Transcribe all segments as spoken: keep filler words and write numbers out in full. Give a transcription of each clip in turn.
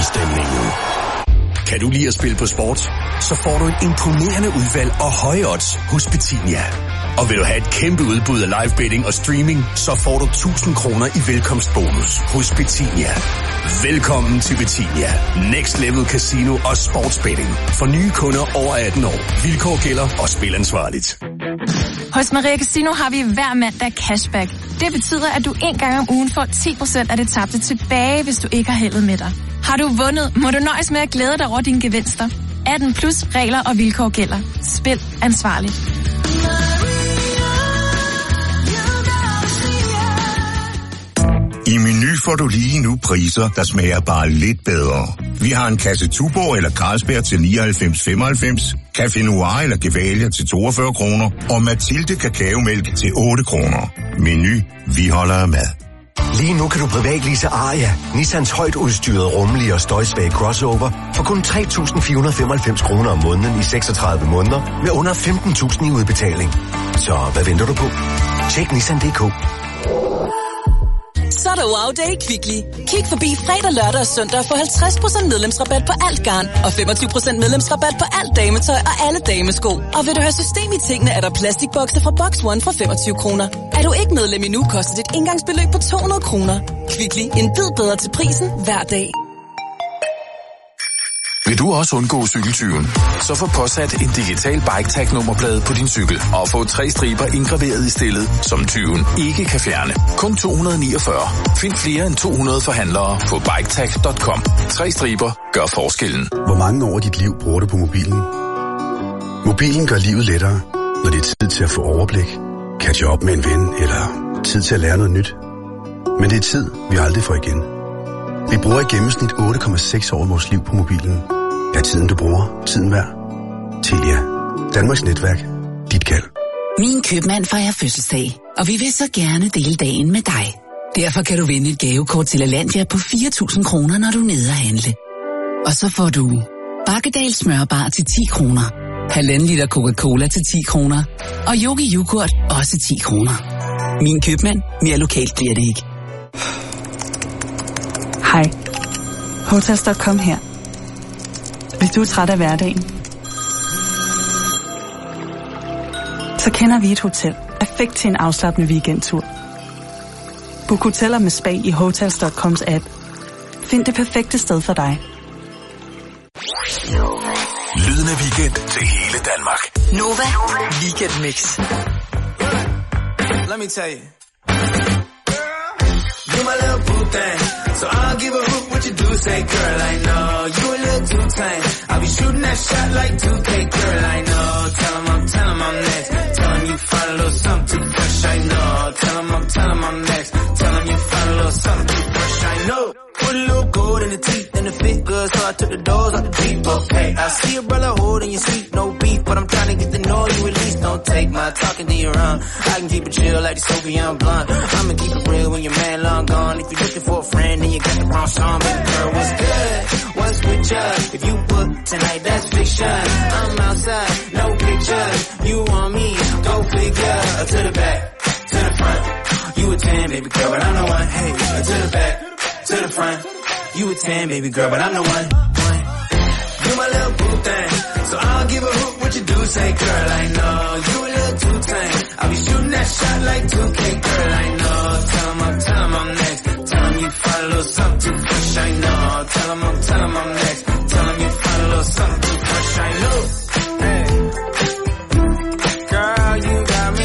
i stemningen. Kan du lide at spille på sport? Så får du et imponerende udvalg og høje odds hos Betinia. Og vil du have et kæmpe udbud af live betting og streaming, så får du tusind kroner i velkomstbonus hos Betinia. Velkommen til Betinia. Next Level Casino og Sportsbetting. For nye kunder over atten år. Vilkår gælder og spil ansvarligt. Hos Maria Casino har vi hver mandag cashback. Det betyder, at du en gang om ugen får ti procent af det tabte tilbage, hvis du ikke har heldet med dig. Har du vundet, må du nøjes med at glæde dig over dine gevinster. atten plus regler og vilkår gælder. Spil ansvarligt. I Meny får du lige nu priser, der smager bare lidt bedre. Vi har en kasse Tuborg eller Carlsberg til nioghalvfems femoghalvfems, Café Noir eller Gevalia til toogfyrre kroner, og Mathilde Kakaomælk til otte kroner. Meny, vi holder af mad. Lige nu kan du privatlease Aria, Nissans højt udstyrede, rummelige og støjsvage crossover, for kun tre tusind fire hundrede femoghalvfems kroner om måneden i seksogtredive måneder, med under femten tusind i udbetaling. Så hvad venter du på? Tjek Nissan punktum d k. Så er der wow day i Kvickly. Kig forbi fredag, lørdag og søndag og få halvtreds procent medlemsrabat på alt garn og femogtyve procent medlemsrabat på alt dametøj og alle damesko. Og vil du have system i tingene, er der plastikbokse fra Box One for femogtyve kroner. Er du ikke medlem endnu, koster dit indgangsbeløb på to hundrede kroner. Kvickly, en bid bedre til prisen hver dag. Vil du også undgå cykeltyven? Så få påsat en digital bike-tag-nummerplade på din cykel og få tre striber indgraveret i stillet, som tyven ikke kan fjerne. Kun to hundrede niogfyrre. Find flere end to hundrede forhandlere på biketag punktum com. Tre striber gør forskellen. Hvor mange år af dit liv bruger du på mobilen? Mobilen gør livet lettere, når det er tid til at få overblik, catche op med en ven eller tid til at lære noget nyt. Men det er tid, vi aldrig får igen. Vi bruger i gennemsnit otte komma seks år af vores liv på mobilen. Er tiden, du bruger, tiden værd? Telia. Danmarks netværk. Dit kald. Min købmand fejrer fødselsdag, og vi vil så gerne dele dagen med dig. Derfor kan du vinde et gavekort til Alandia på fire tusind kroner, når du er nede at handle. Og så får du Bakkedal smørbar til ti kroner, halvanden liter Coca-Cola til ti kroner, og Yogi Yoghurt også ti kroner. Min købmand, mere lokalt bliver det ikke. Hej. Hotels punktum com her. Hvis du er træt af hverdagen, så kender vi et hotel perfekt til en afslappende weekendtur. Book hoteller med spa i Hotels punktum coms app. Find det perfekte sted for dig. Lyden af weekend til hele Danmark. Nova Weekend Mix. Let me tell you. You my little boo thing, so I don't give a hoot what you do. Say, girl, I know you a little too tame. I'll be shooting that shot like two K, girl, I know. Tell 'em I'm, tell 'em I'm next. Tell 'em you find a little something too fresh, I know. Tell 'em I'm, tell 'em I'm next. Tell 'em you find a little something too fresh, I know. Put a little gold in the teeth and the fit good, so I took the doors out the deep. Okay, I see a brother holding your seat, no beef, but I'm trying to get to know you at least. Don't take my talking to your own. I can keep it chill like the Soviet blunt. I'ma keep it real when your man long gone. If you're looking for a friend, then you got the wrong song. Baby girl, what's good? What's with you? If you book tonight, that's fiction. I'm outside, no pictures. You want me? Go figure. To the back, to the front. You a ten, baby girl, but I'm the one. Hey, to the back, to the front. You a ten, baby girl, but I'm the one. You my little boo thing, so I don't give a hoot what you do. Say, girl, I know you a little too tame. I'll be shooting that shot like two K, girl, I know. Tell 'em I'm, tell 'em I'm next. Tell 'em you find a little something too fresh, I know. Tell 'em I'm, tell 'em I'm next. Tell 'em you find a little something too fresh, I know. Hey, girl, you got me.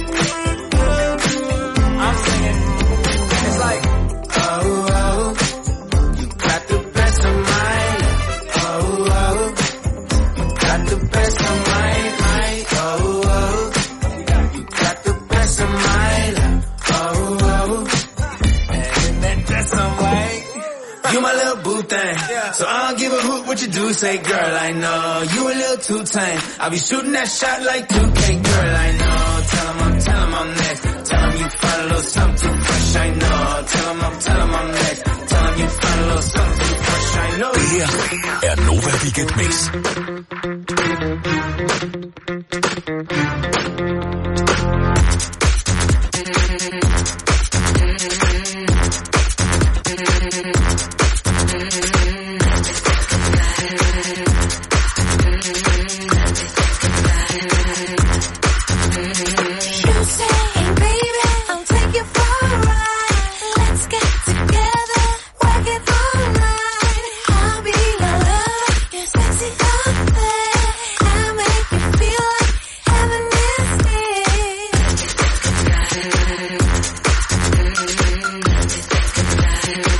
I'm singing. It's like, oh, oh, you got the best of mine. Oh, oh, you got the best of mine. Oh, oh, you got the best of mine. Oh, oh, and that dress I'm like, you my little boo thing, so I don't give a hoot what you do. Say, girl, I know you a little too tame. I'll be shooting that shot like two K, girl, I know. Tell 'em I'm, tell 'em I'm next. Tell 'em you find a little something too fresh, I know. Tell 'em I'm, tell 'em I'm next. Tell 'em you find a little something too fresh, I know. Det her er Nova Weekend Mix.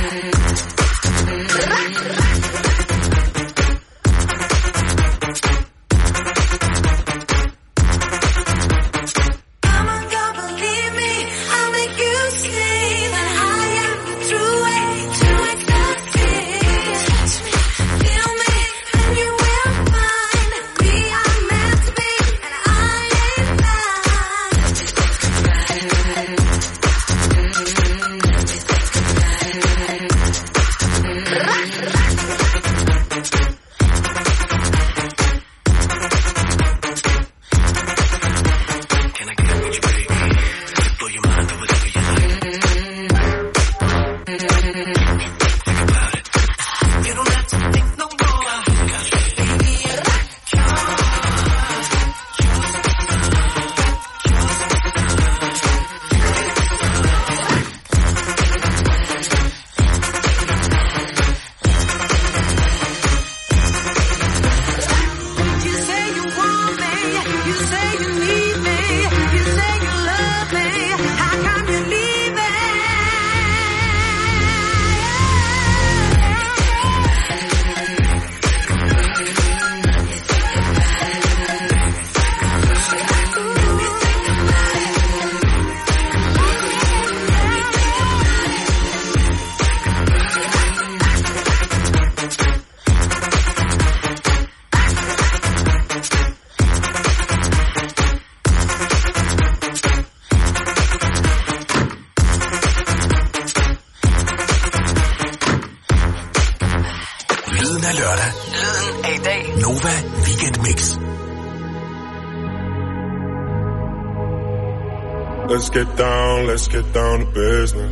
Let's get down, let's get down to business.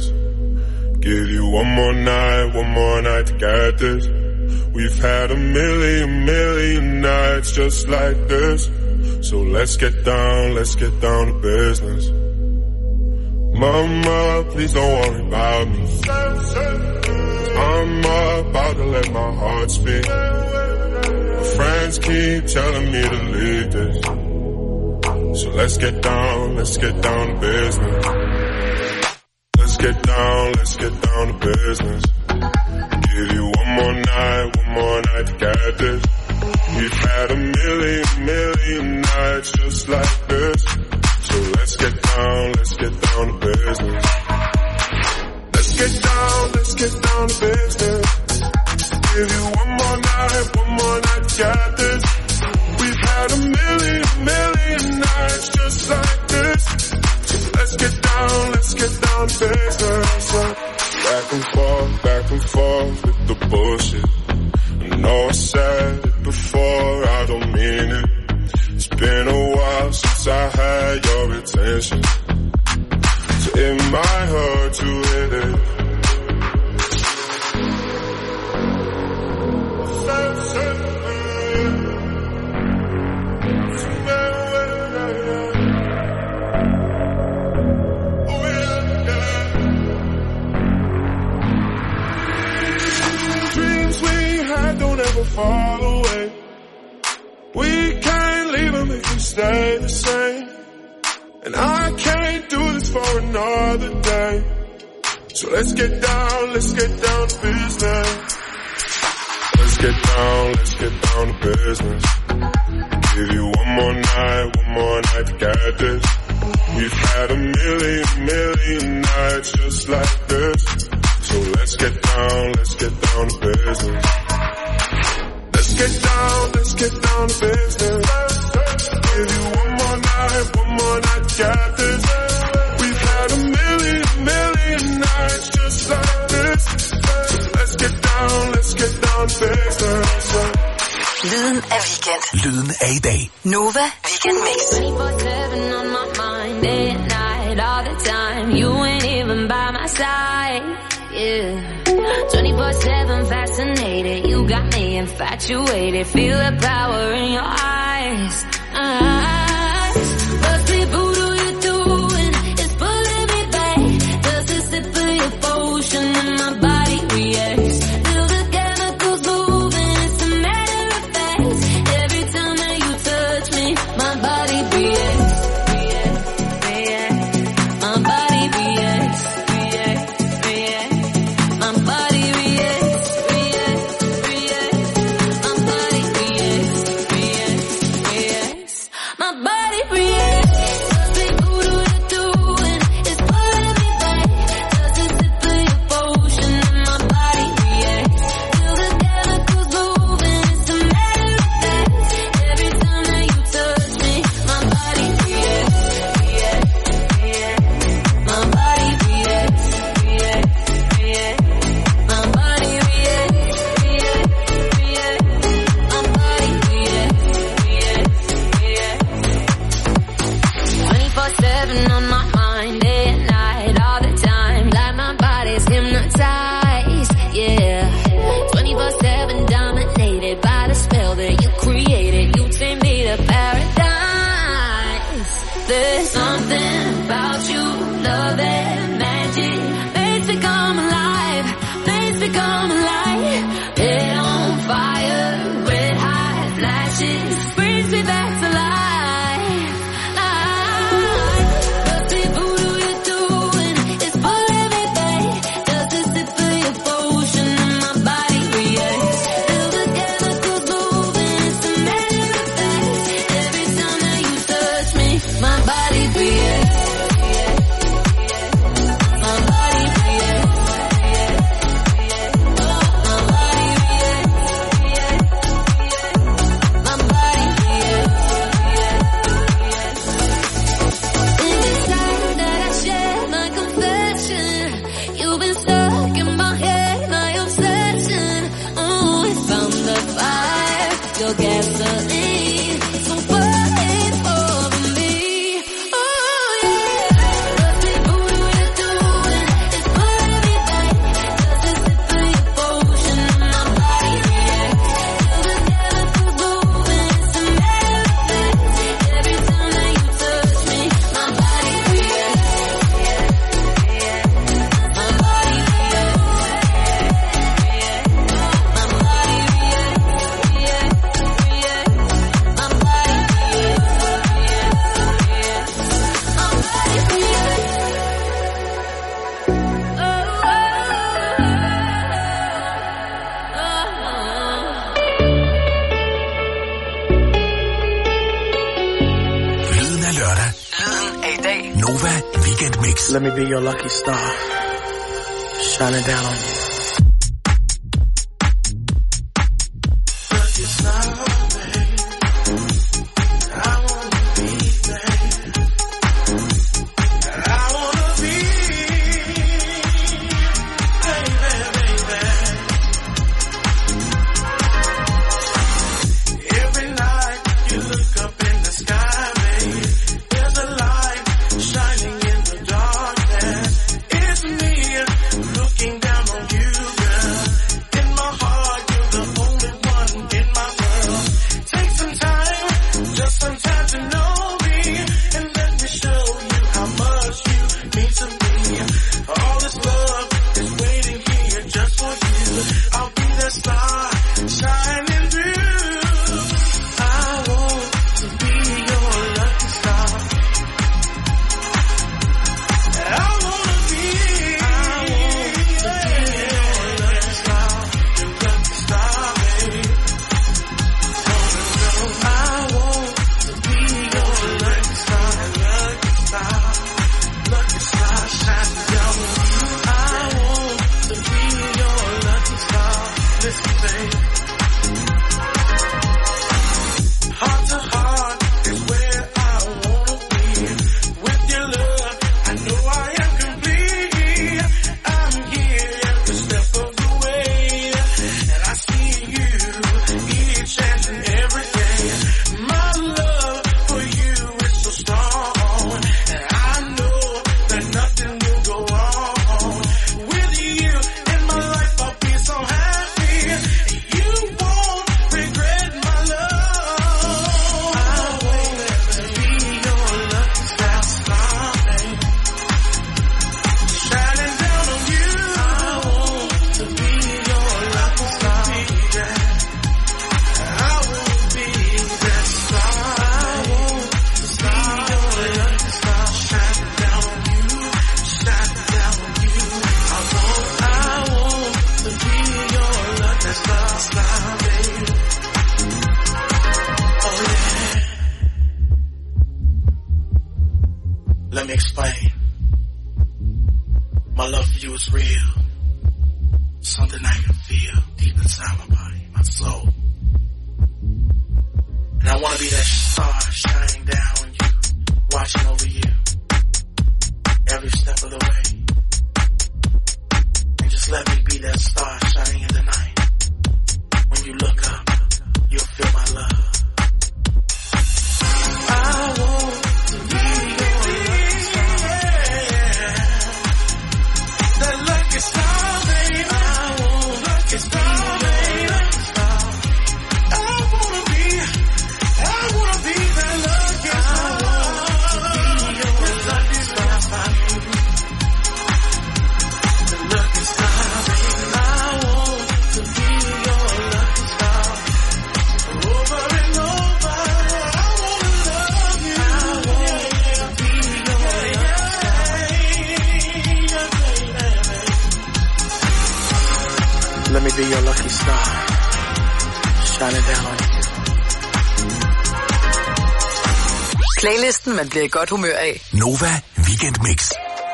Give you one more night, one more night to get this. We've had a million, million nights just like this. So let's get down, let's get down to business. Mama, please don't worry about me. I'm about to let my heart speak. My friends keep telling me to leave this. So let's get down, let's get down to business. Let's get down, let's get down to business. Give you one more night, one more night to get this. We've had a million, million nights just like this. So let's get down, let's get down to business. Let's get down, let's get down to business. Give you one more night, one more night to get this. We've had a million, million nights just like this. So let's get down, let's get down to business. Back and forth, back and forth with the bullshit. I know I said it before, I don't mean it. It's been a while since I had your attention. So it might hurt to hit it. Don't ever fall away. We can't leave them if we stay the same. And I can't do this for another day. So let's get down, let's get down to business. Let's get down, let's get down to business. Give you one more night, one more night to get this. We've had a million, million nights just like this. So let's get down, let's get down to business. Let's get down, let's get down to business. Give you one more night, one more night to get this. We've had a million, million nights just like this. So let's get down, let's get down to business. Lyden af weekend. Lyden af i dag. Nova Weekend Mix. twenty-four seven on my mind, day and night, all the time. You ain't even by my side. Yeah. twenty-four seven fascinated. You got me infatuated. Feel the power in your eyes. Eyes. Must be voodoo you're doing. It's pulling me back. Just a sip of your potion and my body reacts. Feel the chemicals moving. It's a matter of fact. Every time that you touch me, my body reacts. Reacts. Reacts. My body reacts. Reacts. Reacts. My body Mix. Let me be your lucky star, shining down on you. Lucky star, baby. I wanna be there. I wanna be, baby, baby. Every night you look up in the sky, baby. There's a light shining in the darkness. It's me looking down on you, girl. In my heart, you're the only one in my world. Take some time, just some time to know me, and let me show you how much you mean to me. All this love is waiting here just for you. I'll be the star shining through. I want to be your lucky star. I wanna be, I want to be your lucky star, your lucky star, baby. Wanna know? I want to be your lucky star, lucky star, lucky star shining down on you. I want to be your lucky star. Listen, baby. Heart to heart is where I wanna be. With your love, I know I am complete. I'm here every step of the way, and I see you each and every day. My love for you is so strong, and I know that nothing will go wrong. With you in my life, I'll be so happy. You won't regret my love. I want to be your lucky star, star, baby. Shining down on you. I want to be your lucky star, baby. I want to be that star. I want to be your lucky star, shining down on you, shining down on you. I want, I want to be your lucky star, star, baby. Oh yeah. Let me explain. My love for you is real. Something I can feel deep inside my body, my soul. And I want to be that star shining down on you, watching over you every step of the way. And just let me be that star shining in the night. When you look up, you'll feel my love. I want to be your lucky star. That lucky star, baby. I want lucky star, baby. I wanna be, I wanna be that lucky star. I want to be your lucky star, baby. The lucky star, baby. I want to be your lucky star. Over and over, I wanna love you. I want to be your lucky star. Let me be your lucky star, shining down on you. Playlisten, man bliver i godt humør af. Nova Weekend Mix.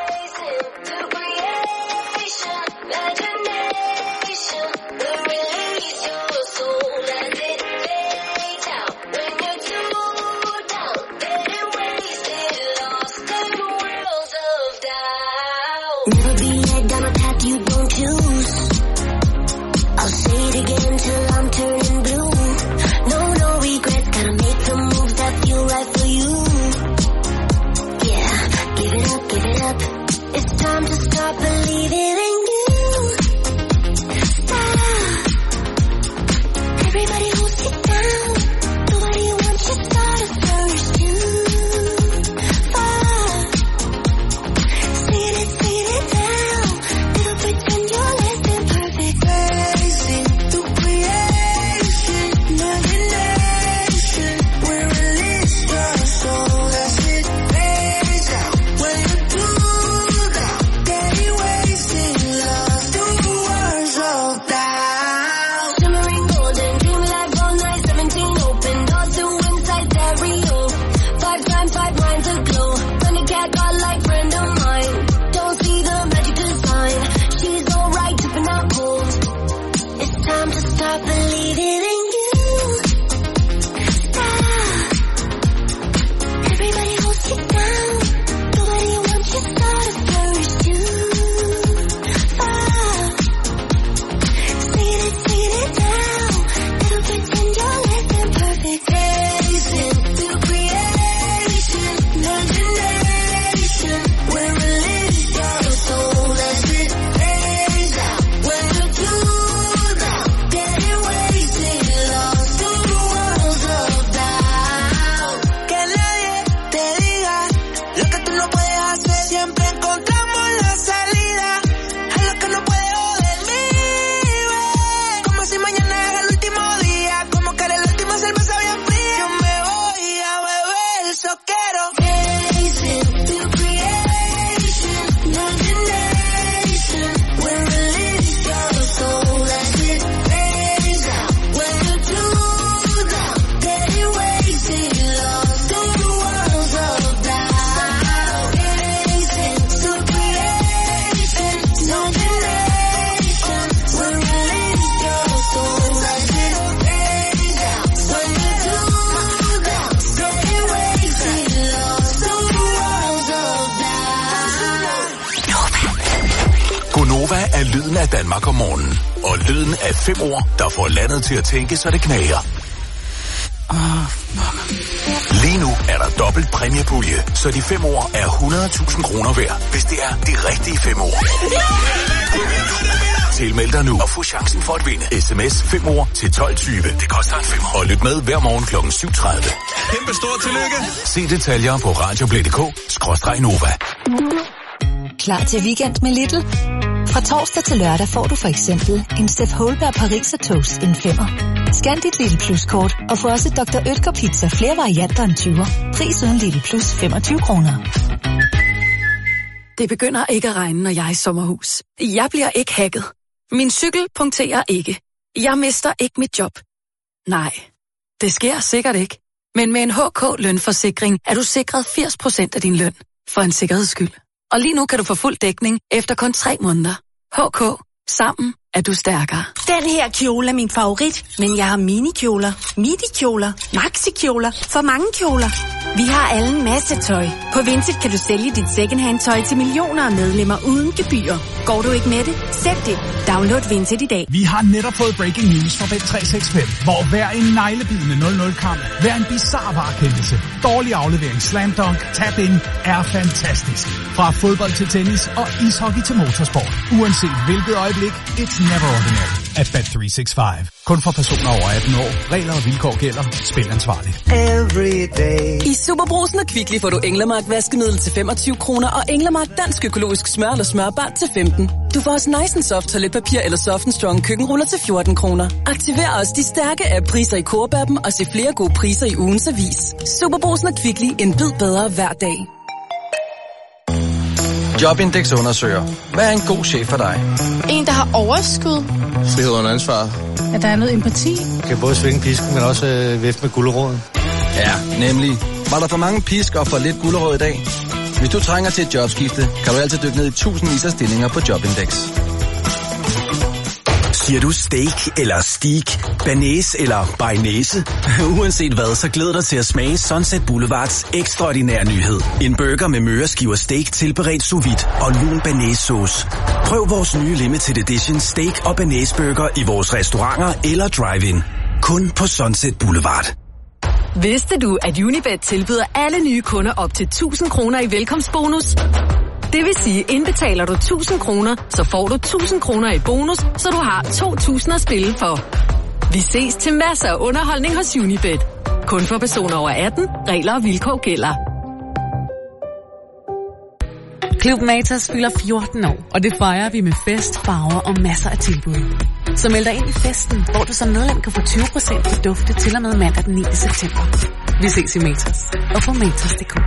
Never be led down a path you don't choose. I'll say it again till I'm turning blue. No, no regret, gotta make the moves that feel right for you. Yeah, give it up, give it up. lyden af Danmark om morgenen. Og lyden af fem ord, der får landet til at tænke, så det knager. Åh, Lige nu er der dobbelt præmiepulje, så de fem ord er hundrede tusind kroner værd, hvis det er de rigtige fem ord. Tilmeld dig nu og få chancen for at vinde. S M S fem ord til tolv tyve. Det koster en femmer. Og lyt med hver morgen klokken syv tredive. Kæmpe stort tillykke. Se detaljer på radioplay punktum d k skråstreg Nova. Klar til weekend med Lidl? Fra torsdag til lørdag får du for eksempel en Steff Holberg Pariser Toast en femmer. Scan dit Lidl Plus-kort og få også doktor Oetker Pizza flere varianter end tyver. Pris uden Lidl Plus femogtyve kroner. Det begynder ikke at regne, når jeg er i sommerhus. Jeg bliver ikke hacket. Min cykel punkterer ikke. Jeg mister ikke mit job. Nej, det sker sikkert ikke. Men med en H K-lønforsikring er du sikret firs procent af din løn. For en sikkerheds skyld. Og lige nu kan du få fuld dækning efter kun tre måneder. H K. Sammen er du stærkere. Den her kjole er min favorit, men jeg har minikjoler, midikjoler, maxikjoler, for mange kjoler. Vi har alle en masse tøj. På Vinted kan du sælge dit secondhand tøj til millioner af medlemmer uden gebyr. Går du ikke med det? Sæt det. Download Vinted i dag. Vi har netop fået breaking news fra Bet tre seks fem, hvor hver en neglebidende nul nul-kamp, hver en bizarre varekendelse, dårlig aflevering, slam dunk, tap in er fantastisk. Fra fodbold til tennis og ishockey til motorsport. Uanset hvilket øjeblik, it's never ordinary at Bet tre seks fem. Kun for personer over atten år. Regler og vilkår gælder. Spil ansvarligt. I Superbrugsen og Kvickly får du Englemark vaskemiddel til femogtyve kroner og Englemark dansk økologisk smør eller smørbart til femten. Du får også Nice and Soft toiletpapir eller Soft and Strong køkkenruller til fjorten kroner. Aktiver også de stærke app-priser i Coop-appen og se flere gode priser i ugens avis. Superbrugsen og Kvickly. En bid bedre hver dag. Jobindex undersøger. Hvad er en god chef for dig? En, der har overskud. Frihed under ansvar. At der er noget empati. Kan både svinge pisken, men også øh, vifte med guleroden. Ja, nemlig. Var der for mange pisk og for lidt gulerod i dag? Hvis du trænger til et jobskifte, kan du altid dykke ned i tusindvis af stillinger på Jobindex. Siger du steak eller steak, banæs eller bearnaise? Uanset hvad, så glæder dig til at smage Sunset Boulevards ekstraordinære nyhed. En burger med møreskiver steak tilberedt sous vide og lun banæssauce. Prøv vores nye limited edition steak og banæsburger i vores restauranter eller drive-in. Kun på Sunset Boulevard. Vidste du, at Unibet tilbyder alle nye kunder op til tusind kroner i velkomstbonus? Det vil sige, indbetaler du tusind kroner, så får du tusind kroner i bonus, så du har to tusind at spille for. Vi ses til masser af underholdning hos Unibet. Kun for personer over atten. Regler og vilkår gælder. Klub Matas fylder fjorten år, og det fejrer vi med fest, farver og masser af tilbud. Så meld dig ind i festen, hvor du som medlem kan få tyve procent på dufte til og med mandag den niende september. Vi ses i Matas og på matas punktum d k.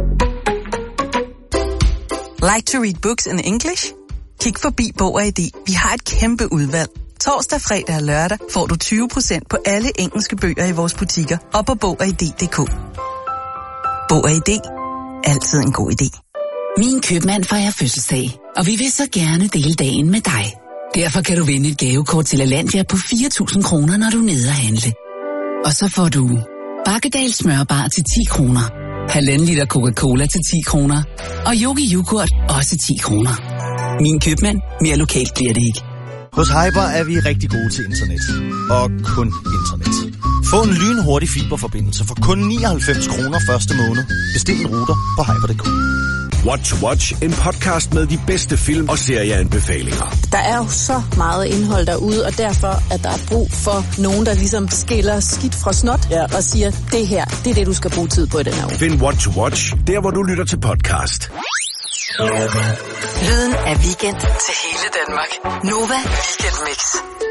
Like to read books in English? Kig forbi Bog og I D. Vi har et kæmpe udvalg. Torsdag, fredag og lørdag får du tyve procent på alle engelske bøger i vores butikker og på bog og i d punktum d k. Bog og I D. Altid en god idé. Min købmand fejrer fødselsdag, og vi vil så gerne dele dagen med dig. Derfor kan du vinde et gavekort til Alandia på fire tusind kroner, når du er nede og handle. Og så får du Bakkedal smørbar til ti kroner, halvanden liter Coca-Cola til ti kroner, og Yogi Yoghurt også ti kroner. Min købmand, mere lokalt bliver det ikke. Hos Hyper er vi rigtig gode til internet. Og kun internet. Få en lynhurtig fiberforbindelse for kun nioghalvfems kroner første måned. Bestil en router på hyper punktum d k. What to Watch, en podcast med de bedste film og serieanbefalinger. Der er jo så meget indhold derude, og derfor at der er brug for nogen, der ligesom skiller skidt fra snot, ja, og siger, det her, det er det, du skal bruge tid på i den her uge. Find What to Watch, der hvor du lytter til podcast. Lyden af weekend til hele Danmark. Nova Weekend Mix.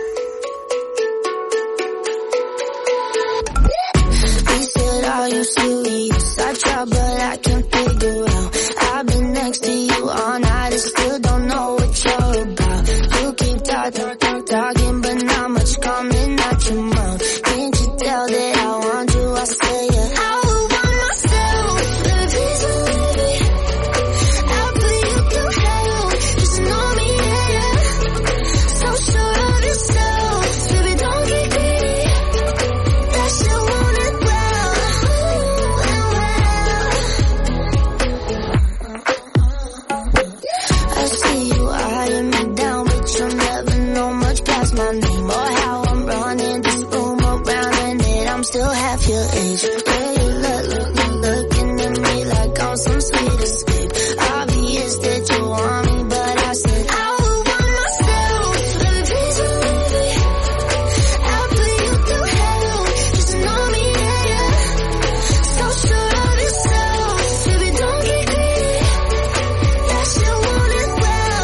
Are you serious? I try, but I can't figure out. I've been next to you all night and still don't know what you're about. You keep talking, talking, talking, but not much coming out your mouth. Can't you tell that I want you? I say it. I would want myself a piece of me. I'll put you through hell. Just know me, yeah. So sure of yourself, baby, don't get greedy. That shit won't end well. I see you eyeing me down, but you're name or how I'm running this room around, and then I'm still half your age. Yeah, you look, look, look, looking at me like I'm some sweet escape. Obvious that you want me, but I said I would want myself. Baby, please believe me. I'll put you through hell. Just know me, yeah, yeah. So sure of yourself. Baby, don't get greedy. Yes, you want it well.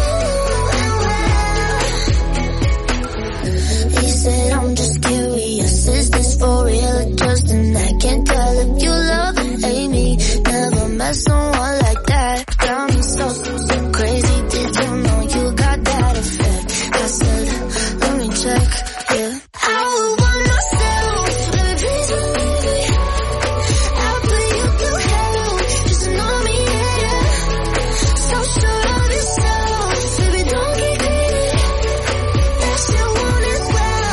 He said, I'm just curious, is this for real or just an act? Can't tell if you love or hate me. Never met someone like that. Got me so, so, so crazy. Did you know you got that effect? I said, let me check, yeah. I would want myself, baby, please believe me. I'll put you through hell. Just know me, yeah, yeah. So sure of yourself, baby, don't get greedy. Yes, you want it well.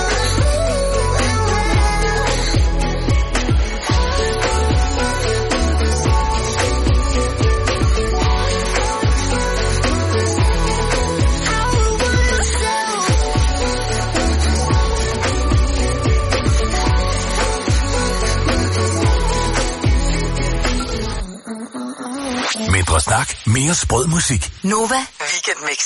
Mindre snak, mere sprød musik. Nova Weekend Mix.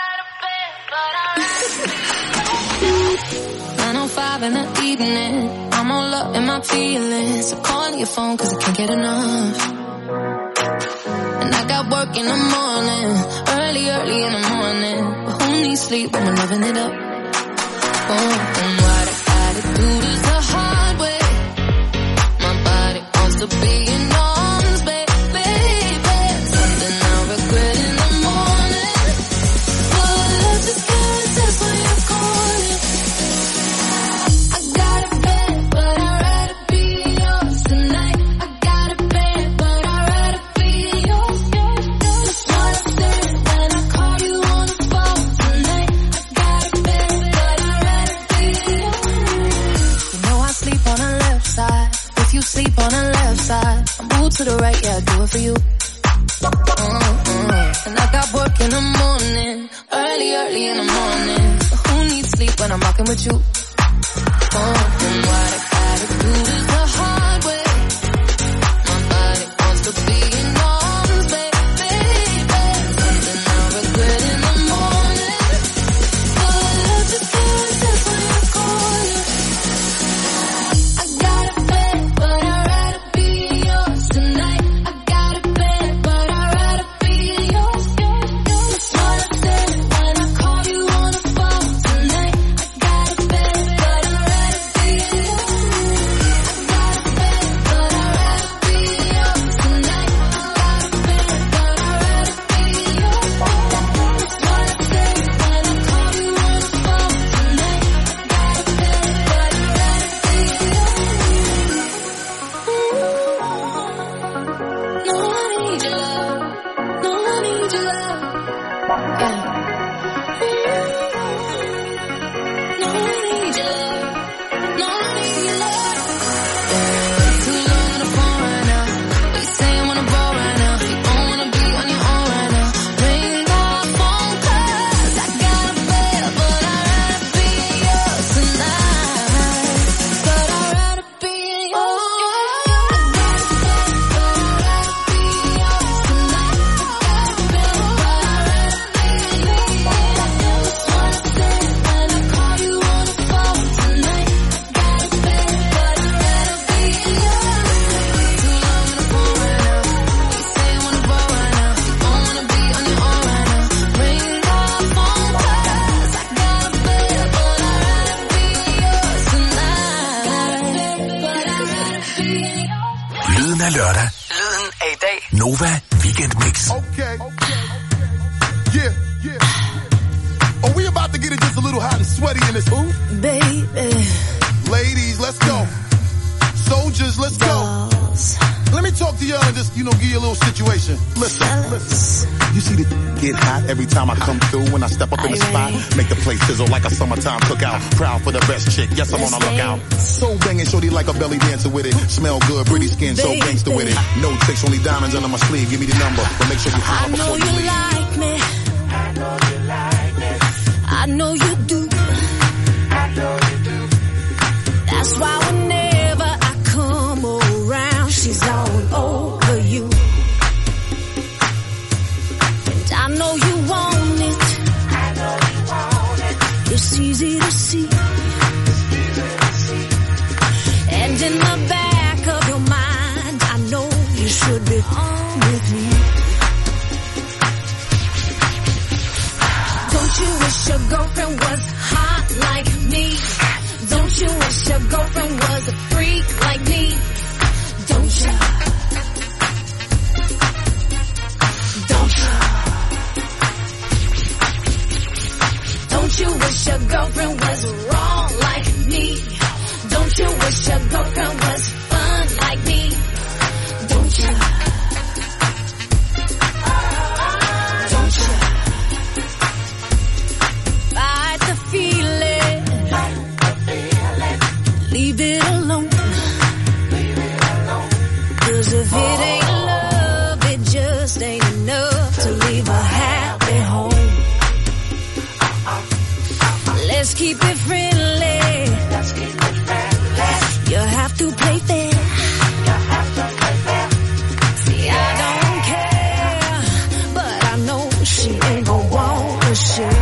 nine oh five in the evening, I'm all up in my feelings. So calling your phone cause I can't get enough. And I got work in the morning, early, early in the morning. But who needs sleep when we're living it up? Oh, and what I gotta do is the hard way. My body wants to be in arms, baby, baby. Something I regret in the morning. But love just can't test when you're calling. I got a bed, but I'd rather be yours tonight. I got a bed, but I'd rather be yours. That's what I said when I called you on the phone tonight. I got a bed, but I'd rather be yours. You know I sleep on the left side. If you sleep on the left side, I move to the right, yeah, I do it for you. Mm-hmm. And I got work in the morning, early, early in the morning. But who needs sleep when I'm rocking with you? Oh, and what I gotta do is the hard way. My body wants to be in arms, baby, baby. Something I regret in the morning. But love just can't test when you're calling. I got a bed, but I'd rather be yours tonight. I got a bed, but I'd rather be yours. That's what I said when I called you on the phone tonight. I got a bed, but I'd rather be yours. I got a bed, but I'd rather be yours tonight. I got a bed, but I'd rather be yours. That's what I said when I called you on the phone tonight. I got a bed, but I'd rather be yours. No, I need your love. No, I need your love. Yeah. No, I need your love. No, I need your love. Yeah. Too long on the phone right now. You say you wanna ball right now. You don't wanna be on your own right now. Ring my phone 'cause I got a bed, but I'd rather be yours tonight. But I'd rather be yours. I got a bed, but I'd rather be yours tonight. I got a bed, but I'd rather be yours. That's what I said when I called you on the phone tonight. I got a bed, but I'd rather be yours. Too long on the phone right now. You say you wanna ball right now. You don't wanna be on your own right now. Ring my phone 'cause I got a bed, but I'd rather be yours tonight. Got a bed, but I'd rather be yours. Lyden af lørdag. Lyden af i dag. Nova Weekend Mix. Okay. Yeah, yeah. Oh, we about to get it just a little hot and sweaty in this ooh. Baby. Ladies, let's go. Soldiers, let's go. Let me talk to y'all and just, you know, give you a little situation. Listen, listen. You see the get hot every time I come through. When I step up in the spot, make the place sizzle like a summertime cookout. Proud for the best chick, yes, I'm on a lookout. So banging, shorty like a belly dancer with it. Smell good, pretty skin, so gangster with it. No tricks, only diamonds under my sleeve. Give me the number, but make sure you holler before you leave. Like me. I know you like me. I know you do. And in the back of your mind, I know you should be on with me. Don't you wish your girlfriend was hot like me? Don't you wish your girlfriend was a freak like me? Don't you? Don't you? Don't you wish your girlfriend was wrong like me? Don't you wish your girlfriend was fun like me? Don't you? Don't you? Fight the feeling. Leave it alone. Cause if it ain't love, it just ain't enough to leave a happy home. Let's keep it friendly. Let's keep it friendly. You have to play fair. You have to play fair. See, I don't care, but I know she ain't gon' want to share.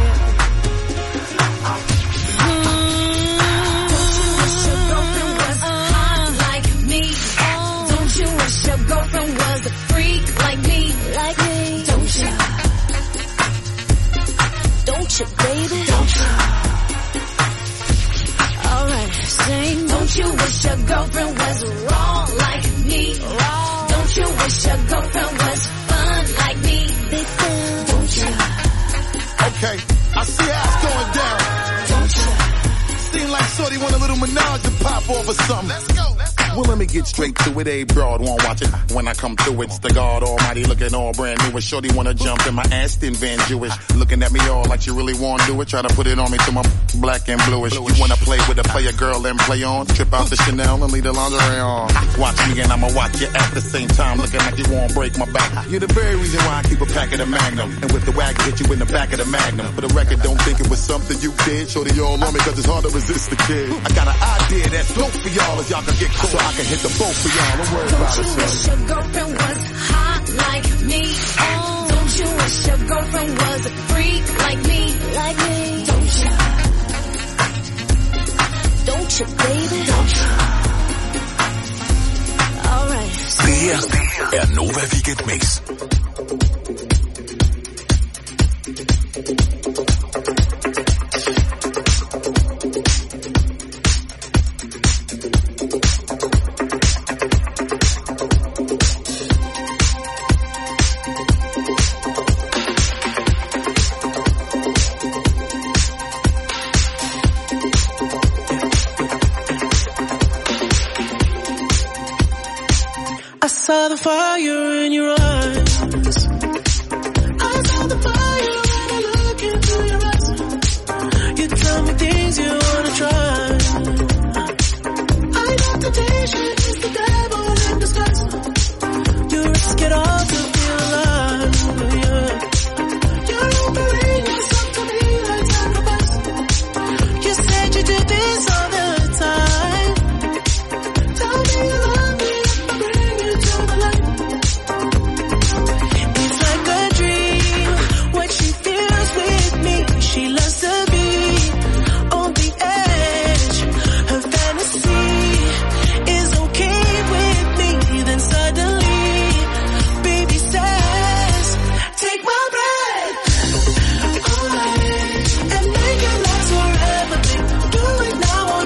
Girlfriend was a freak like me, like me. Don't you? Don't you, baby? Don't you? Alright, sing. Don't you wish your girlfriend was wrong like me? Wrong. Don't you wish your girlfriend was fun like me? Big fan. Don't you? Okay, I see how it's going down. Don't you? Seem like Shorty want a little menage to pop off or something. Let's go, let's go. Well, let me get straight to it. A broad won't watch it. When I come through, it's the God Almighty looking all brand new. And Shorty wanna jump in my Aston Van Jewish. Looking at me all like she really wanna do it. Try to put it on me till my black and bluish. You wanna play with a player girl and play on? Trip out the Chanel and leave the lingerie on. Watch me and I'ma watch you at the same time. Looking like you won't break my back. You're the very reason why I keep a pack of the Magnum. And with the wagon, hit you in the back of the Magnum. For the record, don't think it was something you did. Shorty all on me cause it's hard to resist the kid. I got an idea that's dope for y'all as y'all can get caught. So I can hit the boat for y'all. Don't worry about it, Don't you wish your girlfriend was hot like me? Oh. Don't you wish your girlfriend was a freak like me? Like me. Don't you? Don't you, baby? Don't you? Alright. Det her er Nova Weekend Mix. I saw the fire in your eyes. I saw the fire when I look into your eyes. You tell me things you wanna try. I know temptation is the devil in disguise. You risk it all to feel alive. Yeah. You're offering yourself to me like sacrifice. You said you do this all the time. Tell me you love me. It's like a dream when she feels with me. She loves to be on the edge. Her fantasy is okay with me. Then suddenly, baby says, take my breath away and make it last forever. Babe, do it now or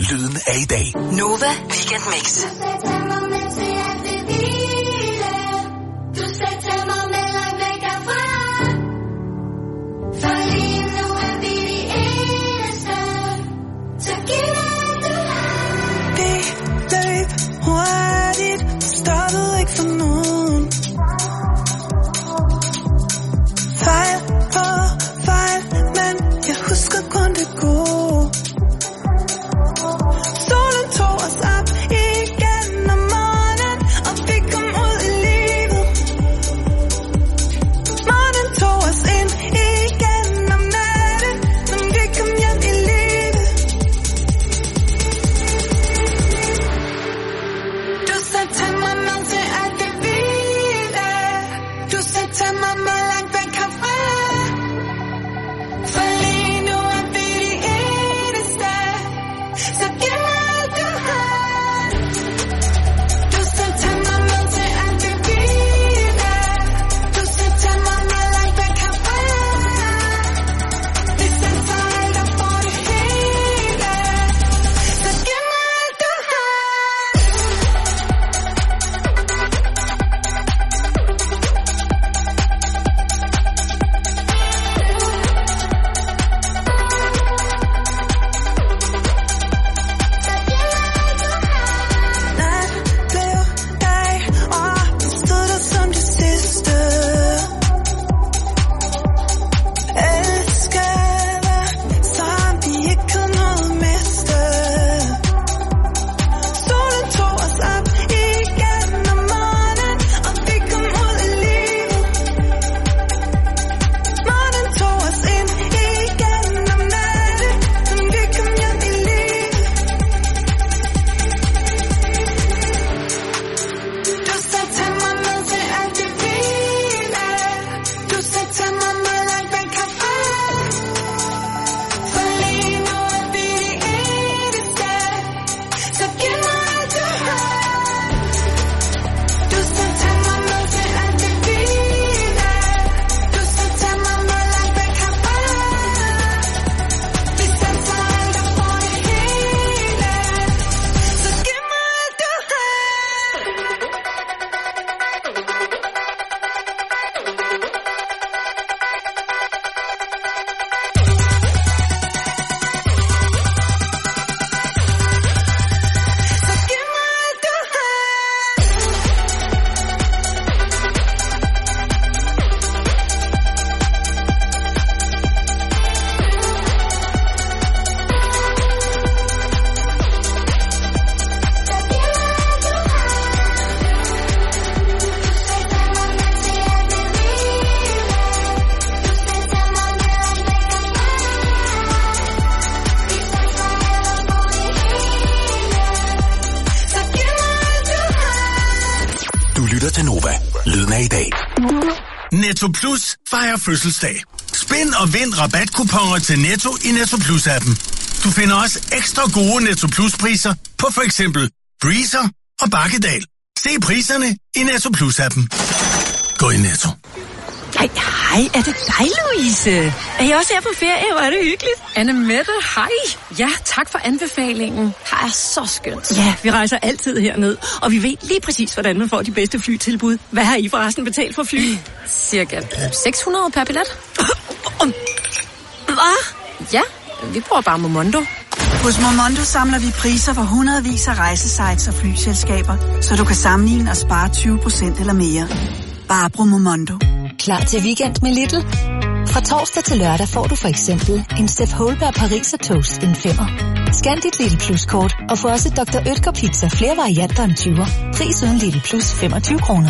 Lyden af i dag. Nova Weekend Mix. Startede ikke for nogen. Fejl på fejl, men jeg husker kun det gode. Solen tog os op igen om morgenen, og vi kom ud i livet. Morgen tog os ind igen om natten, men vi kom hjem i livet. Du sagde til mig, mens jeg er det vilde. Du sagde til mig, med langt væk herfra. For lige nu er vi de eneste. Så giv mig alt du har. Du sagde til mig, mens jeg er det vilde. Du sagde til mig, med langt væk herfra. Hvis jeg tager alt og får det hele, så giv mig alt du har. Nat blev dag, og den stod der som det sidste. Elskede, som vi ikke havde noget at miste. Solen tog os op igen om morgenen, og vi kom ud i livet. Morgen tog os ind igen om natten, men vi kom hjem i livet. Du sagde til mig, mens jeg er det vilde. Du sagde til mig, med langt væk herfra. For lige nu er vi de eneste. Så giv mig alt du har. Du sagde til mig, mens jeg er det vilde. Du sagde til mig, med langt væk herfra. Hvis jeg tager alt og får det hele, så giv mig alt du har. Du lytter til Nova. Lyden af i dag. Netto Plus fejrer fødselsdag. Spind og vind rabatkuponer til Netto i Netto Plus-appen. Du finder også ekstra gode Netto Plus-priser på for eksempel Breezer og Bakkedal. Se priserne i Netto Plus-appen. Gå i Netto. Hej, hej, er det dig, Louise? Er I også her på ferie? Hvor er det hyggeligt. Annemette, hej. Ja, tak for anbefalingen. Her er så skønt. Ja, vi rejser altid herned, og vi ved lige præcis, hvordan man får de bedste flytilbud. Hvad har I forresten betalt for fly? Cirka seks hundrede per billet. Hvad? Ja, vi bruger bare Momondo. Hos Momondo samler vi priser for hundredvis af rejsesites og flyselskaber, så du kan sammenligne og spare tyve procent eller mere. Bare brug Momondo. Klar til weekend med Lidl? Fra torsdag til lørdag får du for eksempel en Steff Holberg Pariser Toast en femmer. Scan dit Lidl Plus-kort og få også doktor Oetker Pizza flere varianter end tyver. Pris uden Lidl Plus femogtyve kroner.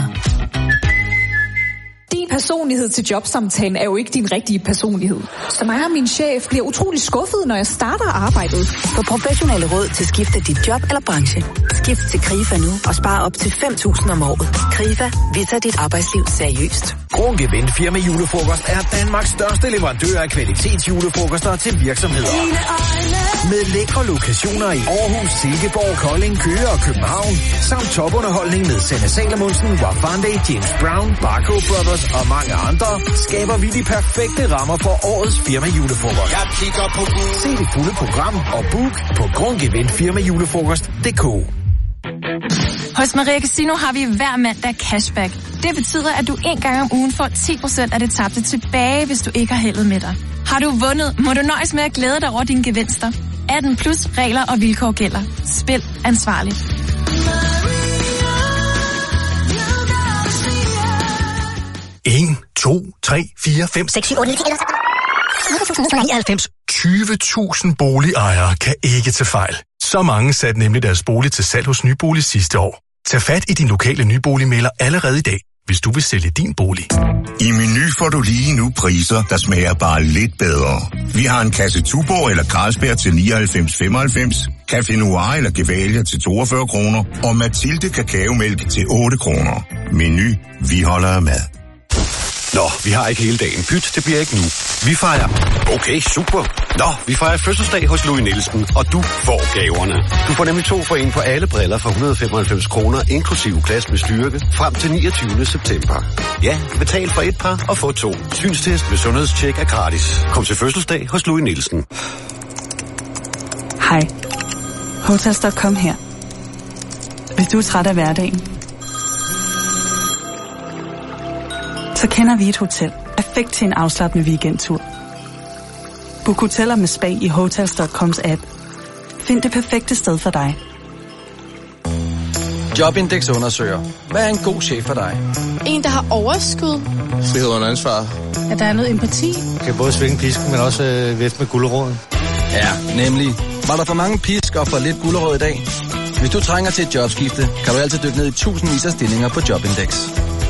Din personlighed til jobsamtalen er jo ikke din rigtige personlighed. Så mig og min chef bliver utrolig skuffet, når jeg starter arbejdet. Få professionelle råd til skift af dit job eller branche. Skift til Krifa nu og spare op til fem tusind om året. Krifa, vi tager dit arbejdsliv seriøst. Krongevind Firma Julefrokost er Danmarks største leverandør af kvalitetsjulefrokoster til virksomheder. Med lækre lokationer i Aarhus, Silkeborg, Kolding, Køge og København. Samt topunderholdning med Sanne Salomonsen, Wafande, James Brown, Barco Brothers og og mange andre skaber vi de perfekte rammer for årets firma julefrokost. Jeg kigger på Gud. Se det fulde program og book på grundgevind firma julefrokost punktum d k. Hos Maria Casino har vi hver mandag cashback. Det betyder, at du en gang om ugen får ti procent af det tabte tilbage, hvis du ikke har heldet med dig. Har du vundet, må du nøjes med at glæde dig over dine gevinster. atten plus regler og vilkår gælder. Spil ansvarligt. en, to, tre, fire, fem, seks, syv, otte, ni, ti, tyve tusind boligejere kan ikke tage fejl. Så mange satte nemlig deres bolig til salg hos Nybolig sidste år. Tag fat i din lokale nyboligmægler allerede i dag, hvis du vil sælge din bolig. I Meny får du lige nu priser, der smager bare lidt bedre. Vi har en kasse Tuborg eller Carlsberg til nioghalvfems femoghalvfems, Café Noir eller Gevalia til toogfyrre kroner og Mathilde Kakaomælk til otte kroner. Meny, vi holder af mad. Nå, vi har ikke hele dagen. Pyt, det bliver ikke nu. Vi fejrer... Okay, super. Nå, vi fejrer fødselsdag hos Louis Nielsen, og du får gaverne. Du får nemlig to for en på alle briller for et hundrede og femoghalvfems kroner, inklusive glas med styrke, frem til niogtyvende september. Ja, betal for et par og få to. Synstest med sundhedstjek er gratis. Kom til fødselsdag hos Louis Nielsen. Hej. Hotels punktum com her. Hvis du er træt af hverdagen, så kender vi et hotel. Perfekt til en afslappende weekendtur. Book hoteller med spa i Hotels punktum coms app. Find det perfekte sted for dig. Jobindex undersøger. Hvad er en god chef for dig? En, der har overskud. Frihed under ansvar. At der er noget empati. Kan både svinge pisken, men også øh, vifte med guleroden. Ja, nemlig. Var der for mange pisk og for lidt gulerod i dag? Hvis du trænger til et jobskifte, kan du altid dykke ned i tusindvis af stillinger på Jobindex.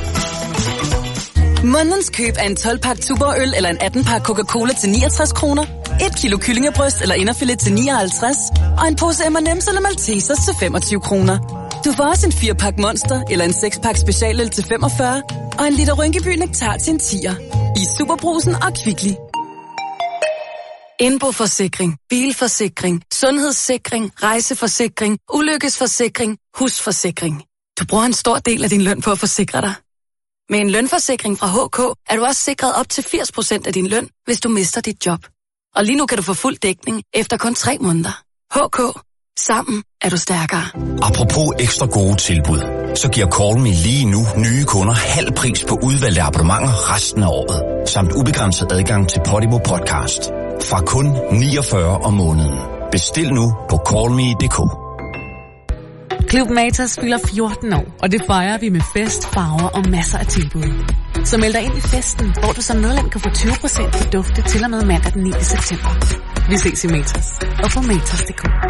Månedens køb af en tolv-pakke Tuborg-øl eller en atten-pakke Coca-Cola til niogtres kroner, et kilo kyllingebryst eller inderfilet til nioghalvtreds, og en pose M and M's eller Maltesers til femogtyve kroner. Du får også en fire-pakke Monster eller en seks-pakke specialøl til femogfyrre, og en liter Rynkeby Nektar til en tier. I Superbrusen og Kvickly. Indboforsikring, bilforsikring, sundhedssikring, rejseforsikring, ulykkesforsikring, husforsikring. Du bruger en stor del af din løn på at forsikre dig. Med en lønforsikring fra H K er du også sikret op til firs procent af din løn, hvis du mister dit job. Og lige nu kan du få fuld dækning efter kun tre måneder. H K. Sammen er du stærkere. Apropos ekstra gode tilbud, så giver Call Me lige nu nye kunder halv pris på udvalgte abonnementer resten af året. Samt ubegrænset adgang til Podimo Podcast. Fra kun niogfyrre om måneden. Bestil nu på call me punktum d k. Club Matas fylder fjorten år, og det fejrer vi med fest, farver og masser af tilbud. Så meld dig ind i festen, hvor du som medlem kan få tyve procent på dufte til og med mandag den niende september. Vi ses i Matas og på matas punktum d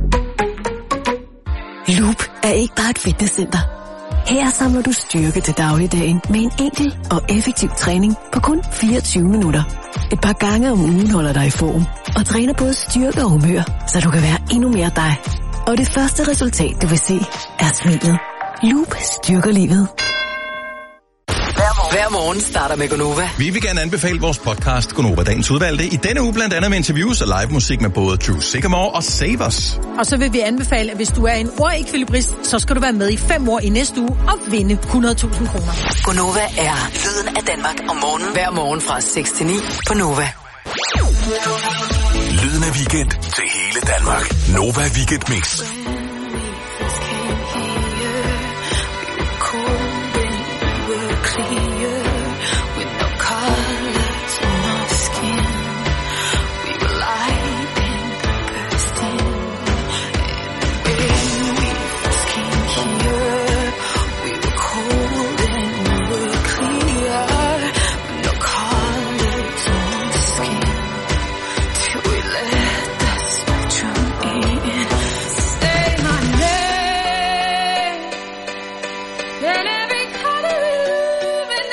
k. Loop er ikke bare et fitnesscenter. Her samler du styrke til dagligdagen med en enkel og effektiv træning på kun fireogtyve minutter. Et par gange om ugen holder dig i form og træner både styrke og humør, så du kan være endnu mere dig. Og det første resultat, du vil se, er smilet. Loop styrker livet. Hver morgen starter med Gonova. Vi vil gerne anbefale vores podcast Gonova Dagens Udvalgte. I denne uge blandt andet med interviews og live musik med både Drew Sycamore og Savers. Og så vil vi anbefale, at hvis du er en ordekvilibrist, så skal du være med i fem år i næste uge og vinde hundrede tusind kroner. Gonova er lyden af Danmark om morgenen. Hver morgen fra seks til ni på Nova. Lyden af weekend til hele Danmark. Nova Weekend Mix. And every color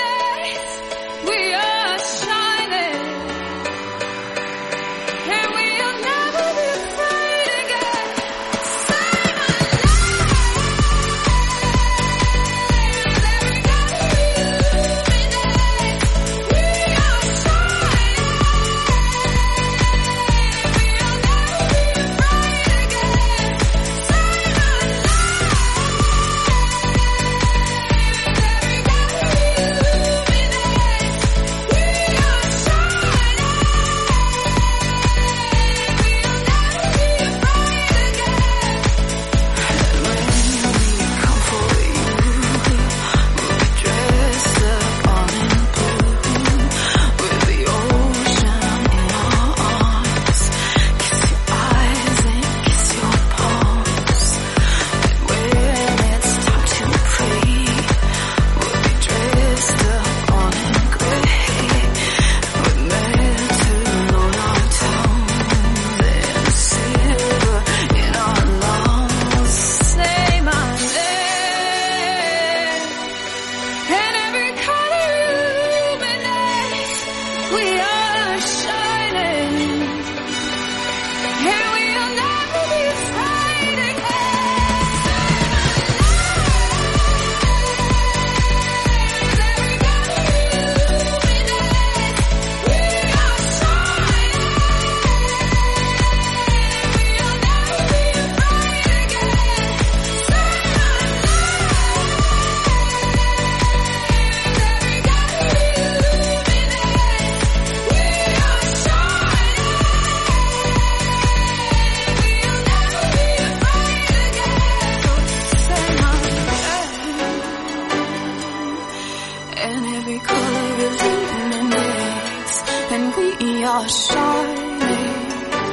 and every color is luminous, and we are shining,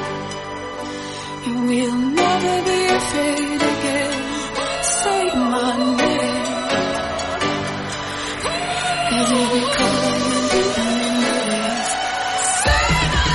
and we'll never be afraid again. Say my name, and every color is luminous. Say my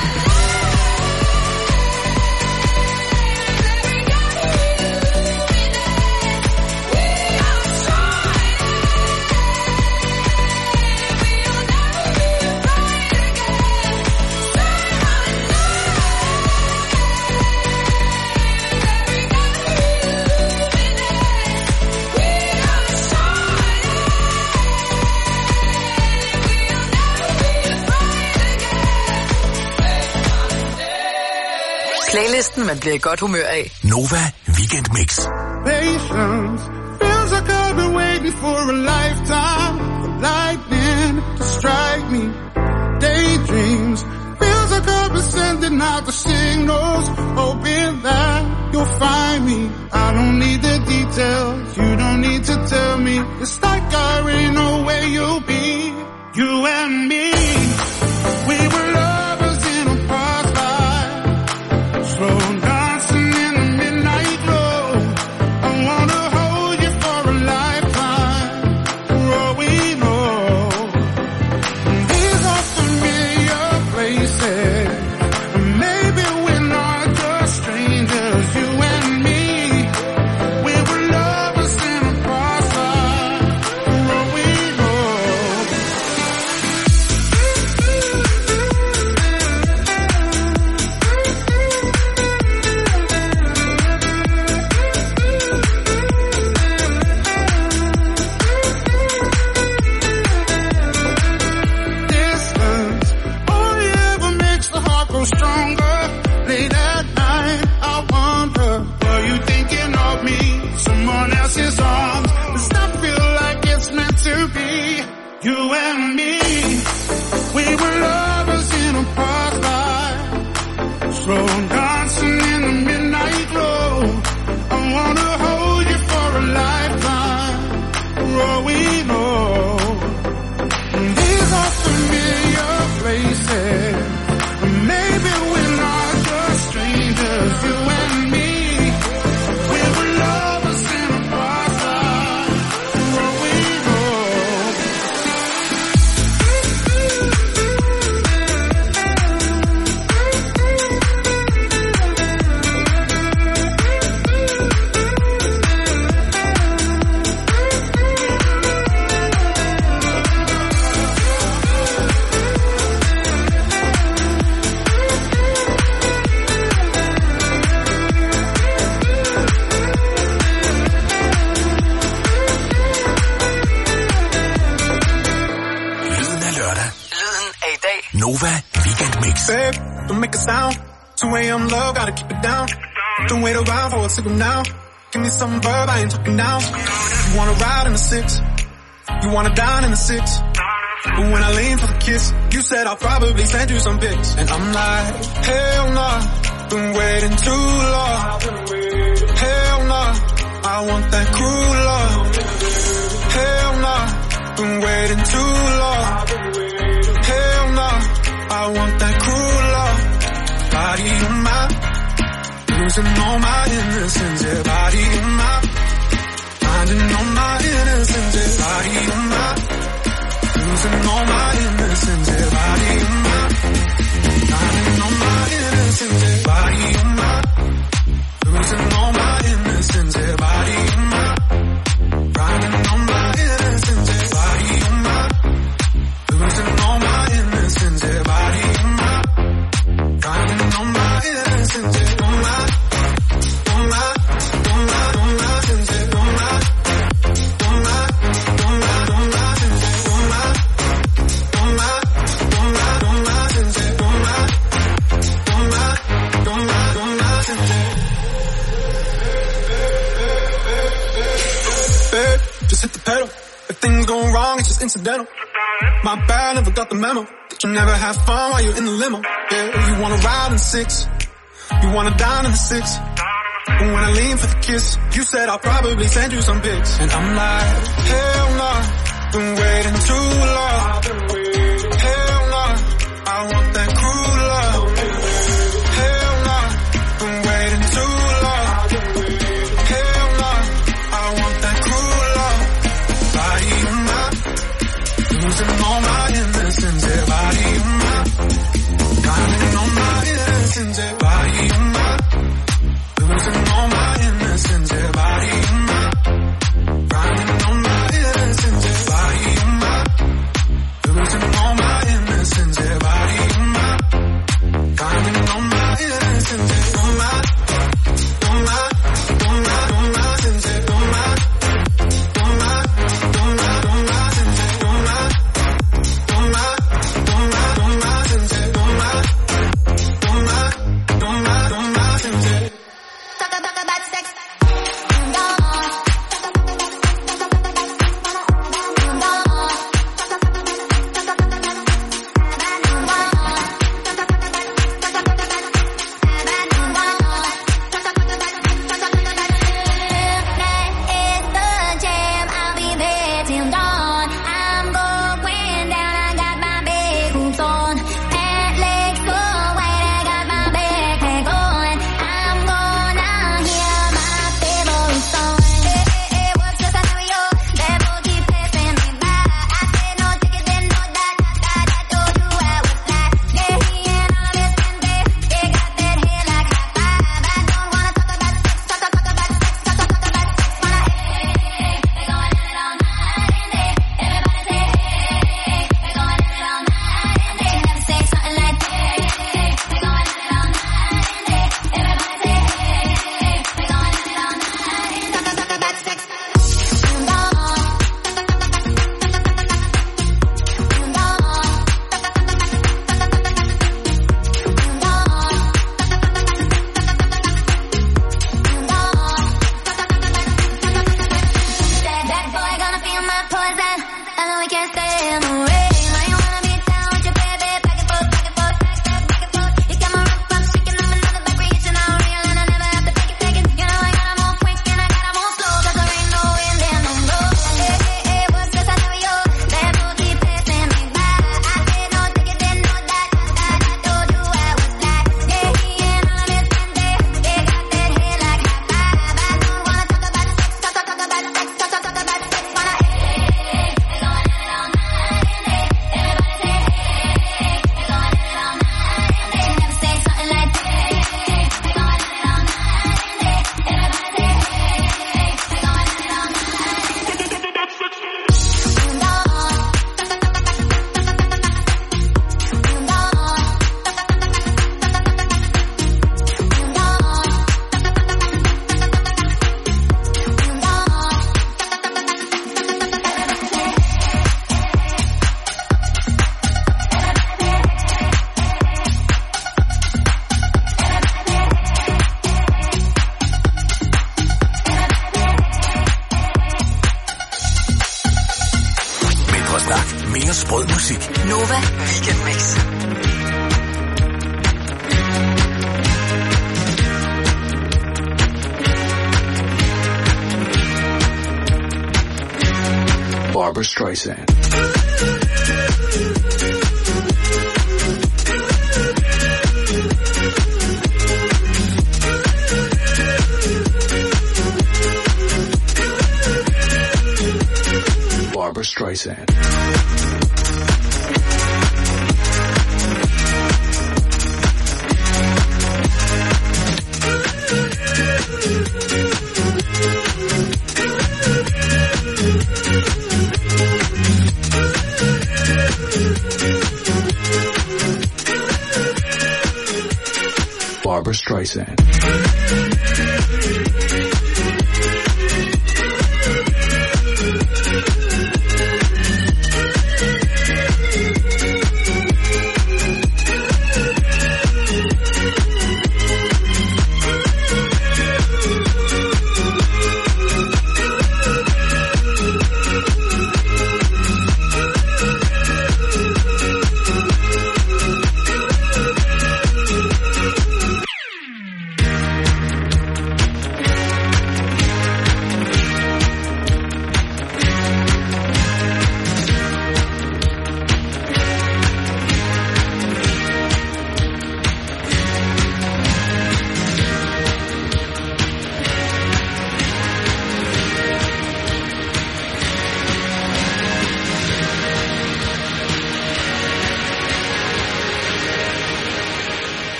Playlisten, man bliver i godt humør af. Nova Weekend Mix. Patience feels like I've been waiting for a lifetime for lightning to strike me. Daydreams feels like I've been sending out the signals, hoping that you'll find me. I don't need the details, you don't need to tell me. It's like I already know where you'll be. You and me, we were lovers in a past life, slow dancing in the midnight glow. I wanna hold you for a lifetime, for all we know. These are familiar places, and maybe we're not just strangers. You and me, we were lovers in a past life, for all we know. Distance only ever makes the heart grow stronger. Late at night, I wonder, are you thinking of me? Someone else's arms. Does that feel like it's meant to be? You and me, we were lovers in a past life, slow dancing in the midnight glow. I wanna hold you for a lifetime, for all we know. These are familiar places, and maybe we're not just strangers. You and me, we were lovers in a past life, for all we know. Lyden af lørdag. Lyden af i dag. Nova Weekend Mix. Babe, don't make a sound. two a.m. love, gotta keep it down. Don't wait around for a signal now. Give me some verb, I ain't talking now. You wanna ride in the six, you wanna dine in the six. But when I lean for the kiss, you said I'll probably send you some pics. And I'm like, hell nah, been waiting too long. Hell nah, I want that cruel love. Hell nah, been waiting too long. Hell nah, I want that cruel love. Body on my, losing all my innocence. Yeah, body on my, finding all my innocence. Yeah, body on my, losing all my innocence. Yeah, body on my, finding all my innocence. Yeah, body on my, losing all my innocence. Yeah, body on my, finding all my innocence. Yeah, body on my, losing all my innocence. Yeah, body on my, finding all my innocence. Yeah, on my, on my, on my, on my innocence. Yeah, on my, on my, on my, on my innocence. Yeah, on my, on my, on my, on my innocence. Yeah, on my, on my, on my, on my innocence. Babe, just hit the pedal. If things go wrong, it's just incidental. My bad, never got the memo. That you never have fun while you're in the limo. Yeah, you wanna ride in the six, you wanna dine in the six. But when I lean for the kiss, you said I'll probably send you some pics. And I'm like, hell nah, been waiting too long. Hell no, I want that cruel love. Hell no, been waiting too long. Hell no, I want that cruel love. Body of mine, losing all my innocence. Yeah, body of mine, dying on my innocence. Yeah, body of mine, losing all my innocence. Yeah, body of mine, dying on my innocence. Yeah, body of mine, losing all my innocence. Yeah, body of mine, dying on my innocence. Yeah, on my, on my, on my, on my innocence. Yeah, on my, on my, on my, on my innocence. Yeah, on my, on my, on my, on my innocence. Yeah, on my, on my, on my, on my innocence. Yeah. Talk about about sex. Mere sprød musik. Nova Weekend Mix. Barbra Streisand. Barbra Streisand. Barbra Streisand.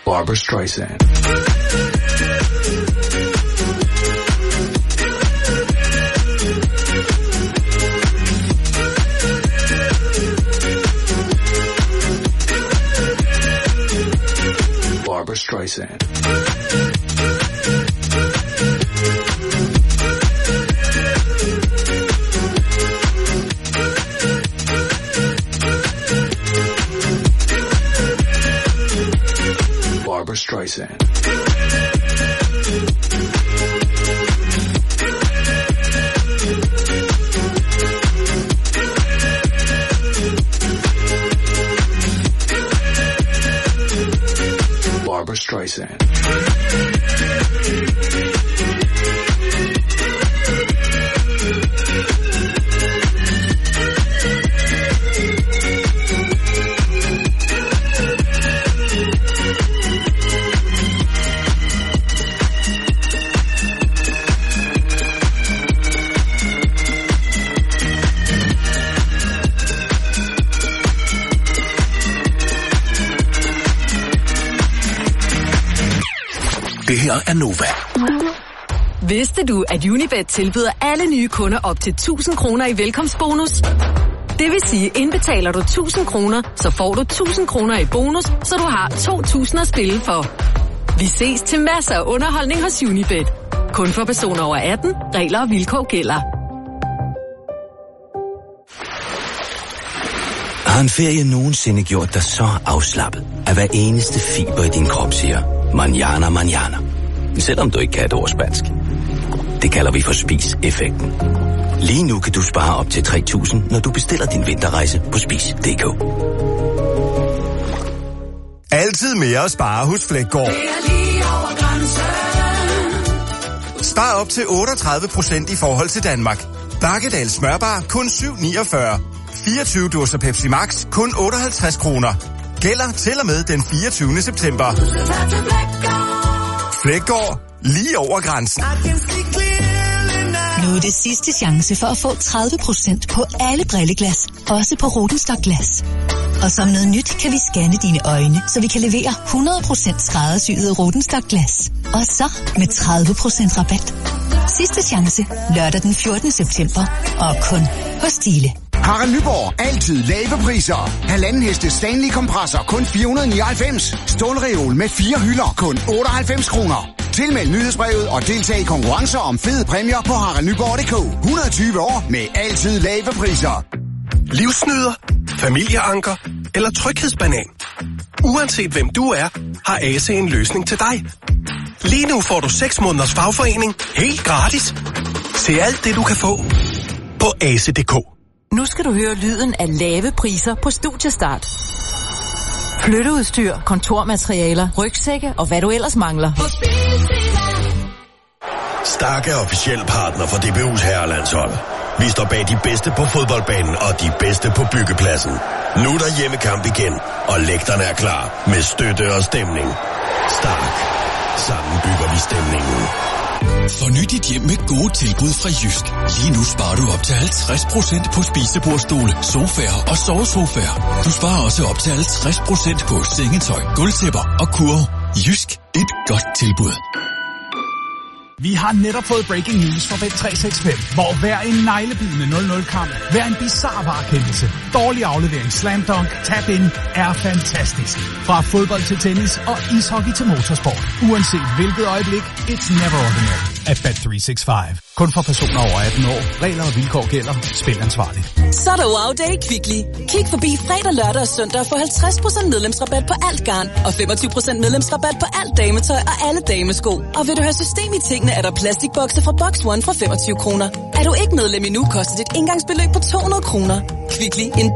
Barbra Streisand. Barbra Streisand. Barbra Streisand. Barbra Streisand. Det her er Nova. Vidste du, at Unibet tilbyder alle nye kunder op til tusind kroner i velkomstbonus? Det vil sige, indbetaler du tusind kroner, så får du tusind kroner i bonus, så du har to tusind at spille for. Vi ses til masser af underholdning hos Unibet. Kun for personer over atten. Regler og vilkår gælder. Har en ferie nogensinde gjort dig så afslappet, at hver eneste fiber i din krop siger, manjana, manjana. Selvom du ikke kan et ord spansk. Det kalder vi for spis-effekten. Lige nu kan du spare op til tre tusind, når du bestiller din vinterrejse på spis punktum d k. Altid mere at spare hos Fleggaard. Spar op til otteogtredive procent i forhold til Danmark. Bakkedal smørbar kun syv niogfyrre. fireogtyve dåser Pepsi Max kun otteoghalvtreds kroner. Gælder til og med den fireogtyvende september. Fleggaard. Lige over grænsen. Nu er det sidste chance for at få tredive procent på alle brilleglas. Også på Rodenstock Glas. Og som noget nyt kan vi scanne dine øjne, så vi kan levere hundrede procent skræddersyede Rodenstock Glas. Og så med tredive procent rabat. Sidste chance lørdag den fjortende september. Og kun hos Stile. Harald Nyborg. Altid lave priser. Halvanden heste Stanley kompressor kun fire hundrede nioghalvfems. Stålreol med fire hylder kun otteoghalvfems kroner. Tilmeld nyhedsbrevet og deltag i konkurrencer om fede præmier på harald nyborg punktum d k. hundrede og tyve år med altid lave priser. Livsnyder, familieanker eller tryghedsbanan. Uanset hvem du er, har A C en løsning til dig. Lige nu får du seks måneders fagforening helt gratis. Se alt det, du kan få på A C punktum d k. Nu skal du høre lyden af lave priser på Studiestart. Flytteudstyr, kontormaterialer, rygsække og hvad du ellers mangler. Stark er officiel partner for D B U's herrelandshold. Vi står bag de bedste på fodboldbanen og de bedste på byggepladsen. Nu er der hjemmekamp igen, og lægterne er klar med støtte og stemning. Stark. Sammen bygger vi stemningen. Forny dit hjem med gode tilbud fra Jysk. Lige nu sparer du op til halvtreds procent på spisebordstole, sofaer og sovesofaer. Du sparer også op til halvtreds procent på sengetøj, gulvtæpper og kurve. Jysk. Et godt tilbud. Vi har netop fået breaking news fra Bet tre seks fem, hvor hver en neglebidende nul nul-kamp, hver en bizarre varekendelse, dårlig aflevering, slam dunk, tap in er fantastisk. Fra fodbold til tennis og ishockey til motorsport. Uanset hvilket øjeblik, it's never ordinary at Bet tre seks fem. Kun for personer over atten år. Regler og vilkår gælder. Spil ansvarligt. Så er der wow day i Kvickly. Kig forbi fredag, lørdag og søndag for halvtreds procent medlemsrabat på alt garn og femogtyve procent medlemsrabat på alt dametøj og alle damesko. Og vil du have system i tingene, er der plastikbokse fra Box One for femogtyve kroner. Er du ikke medlem endnu, koster dit indgangsbeløb på to hundrede kroner. Kvickly, en